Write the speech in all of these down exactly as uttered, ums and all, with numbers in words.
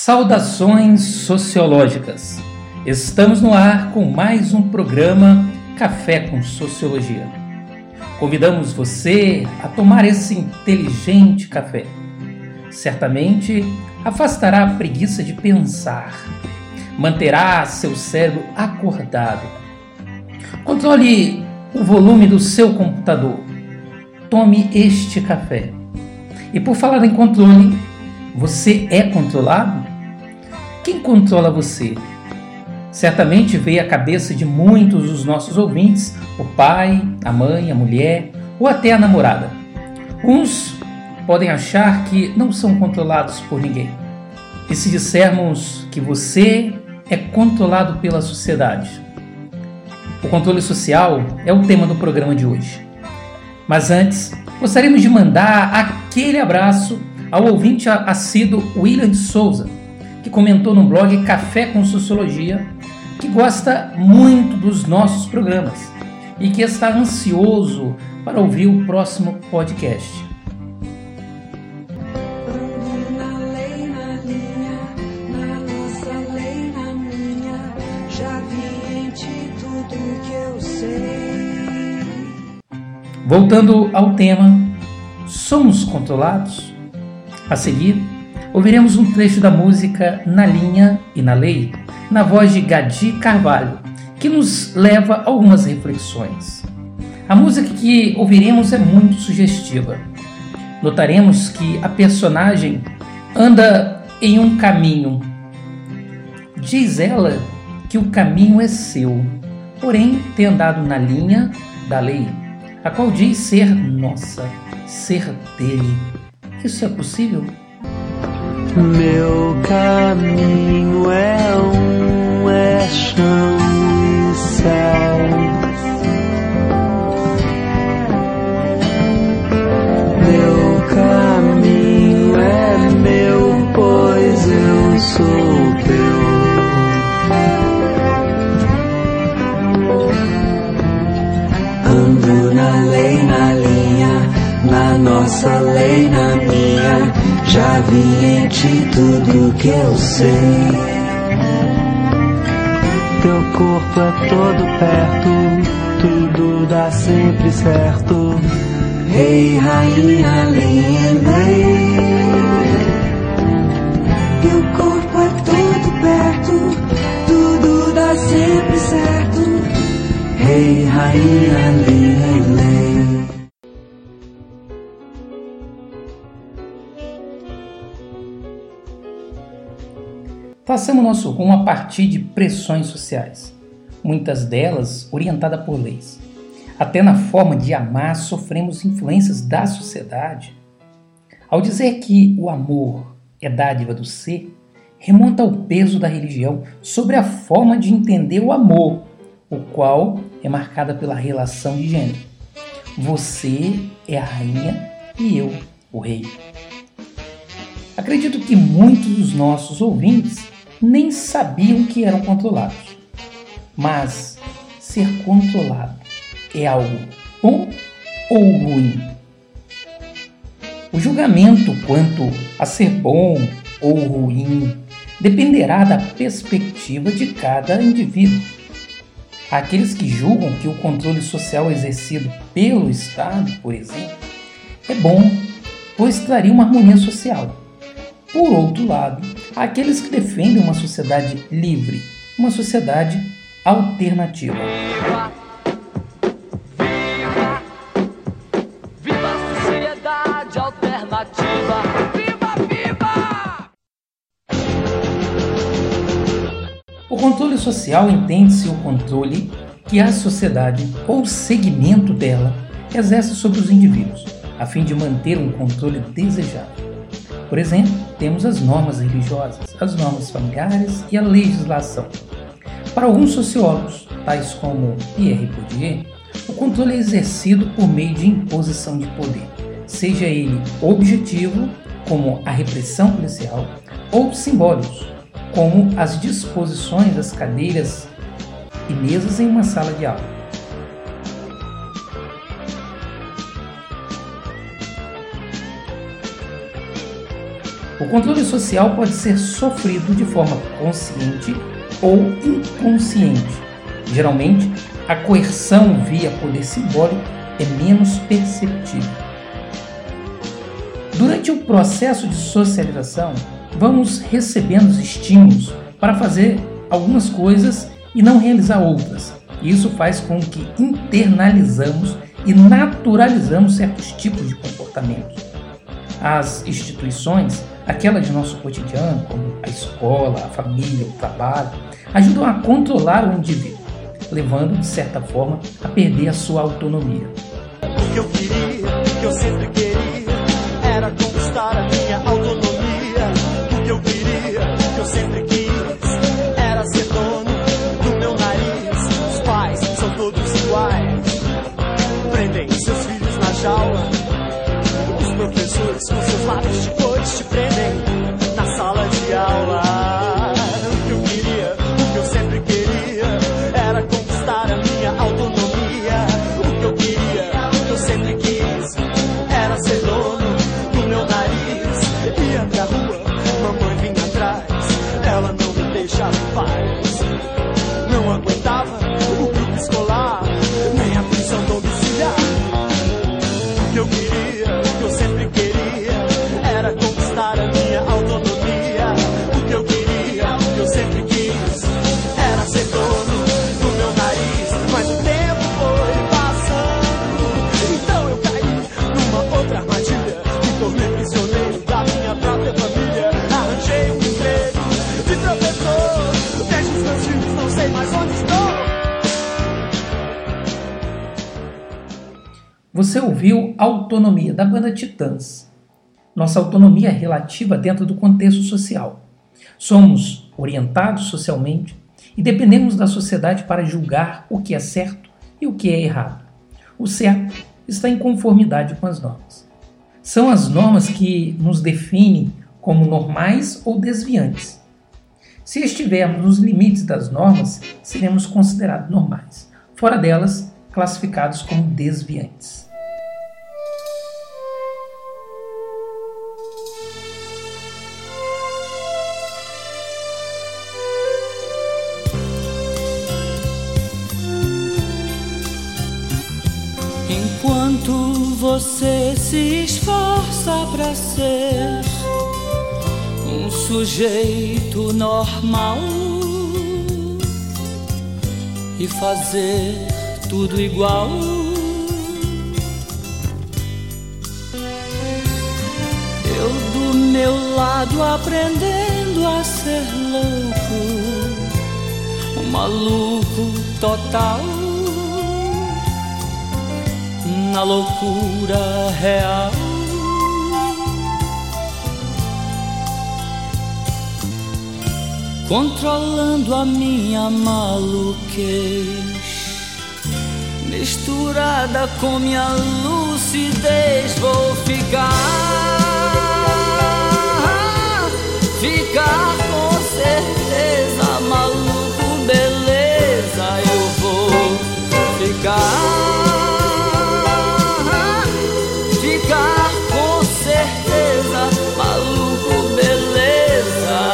Saudações sociológicas! Estamos no ar com mais um programa Café com Sociologia. Convidamos você a tomar esse inteligente café. Certamente afastará a preguiça de pensar, manterá seu cérebro acordado. Controle o volume do seu computador. Tome este café. E por falar em controle, você é controlado? Quem controla você? Certamente veio à cabeça de muitos dos nossos ouvintes o pai, a mãe, a mulher ou até a namorada. Uns podem achar que não são controlados por ninguém. E se dissermos que você é controlado pela sociedade? O controle social é o tema do programa de hoje. Mas antes, gostaríamos de mandar aquele abraço ao ouvinte assíduo William de Souza, que comentou no blog Café com Sociologia, que gosta muito dos nossos programas e que está ansioso para ouvir o próximo podcast. Voltando ao tema, somos controlados? A seguir, ouviremos um trecho da música Na Linha e na Lei, na voz de Gadi Carvalho, que nos leva a algumas reflexões. A música que ouviremos é muito sugestiva. Notaremos que a personagem anda em um caminho. Diz ela que o caminho é seu, porém tem andado na linha da lei, a qual diz ser nossa, ser dele. Isso é possível? Meu caminho é um, é chão e céu. Meu caminho é meu, pois eu sou teu. Ando na lei, na linha, na nossa lei, na minha. Já vi em ti tudo que eu sei. Teu corpo é todo perto, tudo dá sempre certo. Rei, rainha, lei. Teu corpo é todo perto, tudo dá sempre certo. Rei, rainha, lei. Traçamos nosso rumo a partir de pressões sociais, muitas delas orientadas por leis. Até na forma de amar sofremos influências da sociedade. Ao dizer que o amor é dádiva do ser, remonta ao peso da religião sobre a forma de entender o amor, o qual é marcada pela relação de gênero. Você é a rainha e eu, o rei. Acredito que muitos dos nossos ouvintes nem sabiam que eram controlados. Mas ser controlado é algo bom ou ruim? O julgamento quanto a ser bom ou ruim dependerá da perspectiva de cada indivíduo. Há aqueles que julgam que o controle social exercido pelo Estado, por exemplo, é bom, pois traria uma harmonia social. Por outro lado, há aqueles que defendem uma sociedade livre, uma sociedade alternativa. Viva! Viva! Viva a sociedade alternativa! Viva, viva! O controle social entende-se o controle que a sociedade ou segmento dela exerce sobre os indivíduos, a fim de manter um controle desejado. Por exemplo, temos as normas religiosas, as normas familiares e a legislação. Para alguns sociólogos, tais como Pierre Bourdieu, o controle é exercido por meio de imposição de poder, seja ele objetivo, como a repressão policial, ou simbólicos, como as disposições das cadeiras e mesas em uma sala de aula. O controle social pode ser sofrido de forma consciente ou inconsciente. Geralmente, a coerção via poder simbólico é menos perceptível. Durante o processo de socialização, vamos recebendo os estímulos para fazer algumas coisas e não realizar outras. Isso faz com que internalizamos e naturalizamos certos tipos de comportamentos. As instituições, aquelas de nosso cotidiano, como a escola, a família, o trabalho, ajudam a controlar o indivíduo, levando, de certa forma, a perder a sua autonomia. O que eu queria, o que eu sempre queria, era conquistar a minha autonomia. O que eu queria, o que eu sempre quis, era ser dono do meu nariz. Os pais são todos iguais, prendem seus filhos na jaula. Os professores com seus lábios de cores te prendem na sala de aula. O que eu queria, o que eu sempre queria, era conquistar a minha autonomia. O que eu queria, o que eu sempre quis, era ser dono do meu nariz. Ia pra rua, mamãe vinha atrás, ela não me deixava em paz. Não aguentava o grupo escolar, nem a prisão domiciliar. O que eu queria, o que eu sempre queria, era conquistar a minha autonomia. O que eu queria, o que eu sempre quis, era ser dono do meu nariz. Mas o tempo foi passando, então eu caí numa outra armadilha. Me tornei prisioneiro da minha própria família. Arranjei um emprego de professor, deixo os meus filhos, não sei mais onde estou. Você ouviu Autonomia, da banda Titãs. Nossa autonomia é relativa dentro do contexto social. Somos orientados socialmente e dependemos da sociedade para julgar o que é certo e o que é errado. O certo está em conformidade com as normas. São as normas que nos definem como normais ou desviantes. Se estivermos nos limites das normas, seremos considerados normais. Fora delas, classificados como desviantes. Enquanto você se esforça pra ser um sujeito normal e fazer tudo igual, eu do meu lado aprendendo a ser louco, um maluco total, na loucura real. Controlando a minha maluquez, misturada com minha lucidez, vou ficar, ficar com certeza, maluco, beleza, eu vou ficar. Ficar com certeza, maluco, beleza.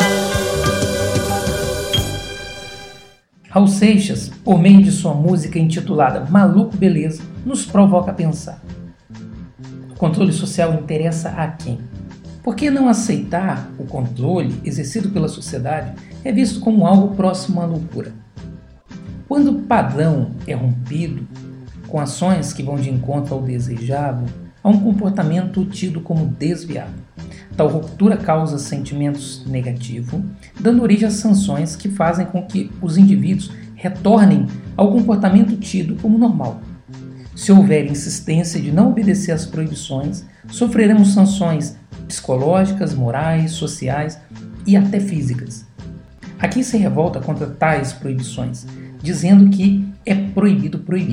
Raul Seixas, por meio de sua música intitulada Maluco Beleza, nos provoca a pensar. O controle social interessa a quem? Por que não aceitar o controle exercido pela sociedade é visto como algo próximo à loucura? Quando o padrão é rompido, com ações que vão de encontro ao desejado, há um comportamento tido como desviado. Tal ruptura causa sentimentos negativos, dando origem a sanções que fazem com que os indivíduos retornem ao comportamento tido como normal. Se houver insistência de não obedecer às proibições, sofreremos sanções psicológicas, morais, sociais e até físicas. Aqui se revolta contra tais proibições, dizendo que é proibido proibir.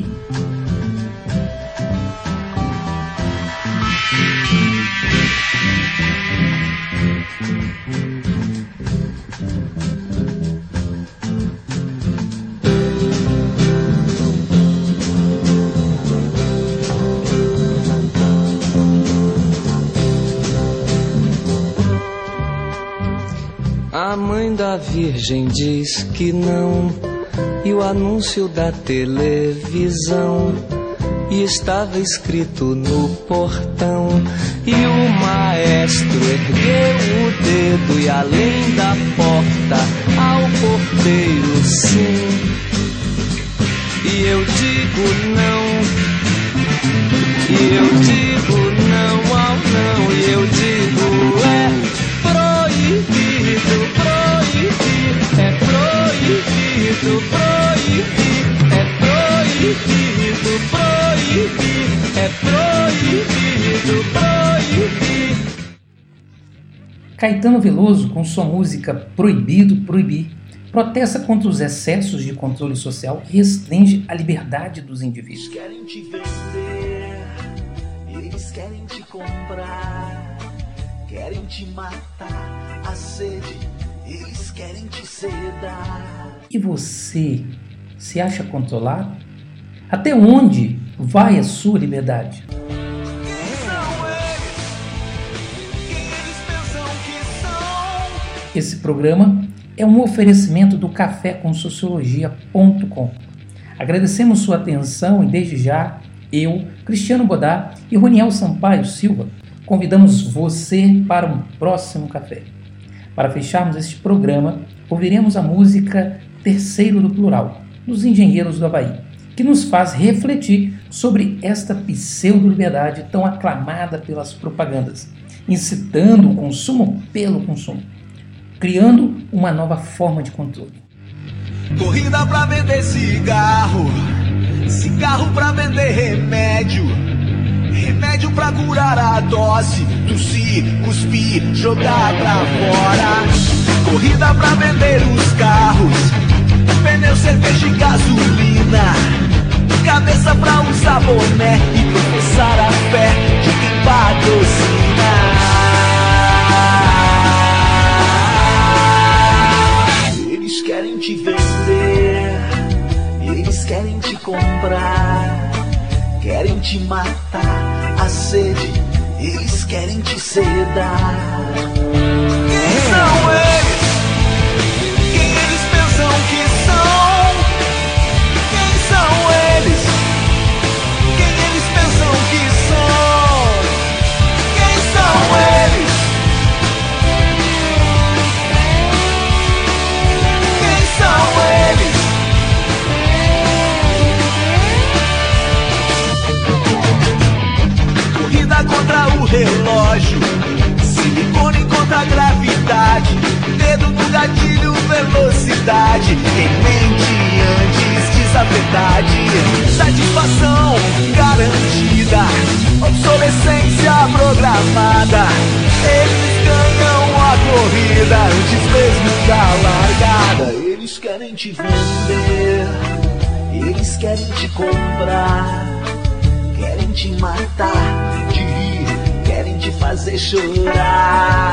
A mãe da Virgem diz que não, e o anúncio da televisão, e estava escrito no portão, e o maestro ergueu o dedo, e além da porta ao porteiro sim. E eu digo não, e eu digo não ao não, e eu digo é proibido, proibir, é proibido, proibir, é proibido, proibir, é proibido, proibir. Caetano Veloso, com sua música Proibido Proibir, protesta contra os excessos de controle social que restringe a liberdade dos indivíduos. Eles querem te vender, eles querem te comprar, querem te matar, a sede, eles querem te sedar. E você se acha controlado? Até onde vai a sua liberdade? Esse programa é um oferecimento do café com sociologia ponto com. Agradecemos sua atenção e desde já, eu, Cristiano Bodá e Roniel Sampaio Silva, convidamos você para um próximo café. Para fecharmos este programa, ouviremos a música Terceiro do Plural, dos Engenheiros do Havaí, que nos faz refletir sobre esta pseudo-liberdade tão aclamada pelas propagandas, incitando o consumo pelo consumo, criando uma nova forma de controle. Corrida pra vender cigarro, cigarro pra vender remédio, remédio pra curar a dose, tossir, cuspir, jogar pra fora. Corrida pra vender os carros, pneu, cerveja e gasolina, cabeça pra usar boné e professar a fé de quem patrocina. Eles querem te vender, eles querem te comprar, querem te matar, a sede, eles querem te sedar. Quem são eles? Quem eles pensam que são? Quem são eles? Quem eles pensam que são? Quem são eles? Contra o relógio, silicone contra a gravidade, dedo no gatilho, velocidade, em mente antes desafetade, satisfação garantida, obsolescência programada, eles ganham a corrida antes mesmo da largada. Eles querem te vender, eles querem te comprar, querem te matar, de rir, querem te fazer chorar.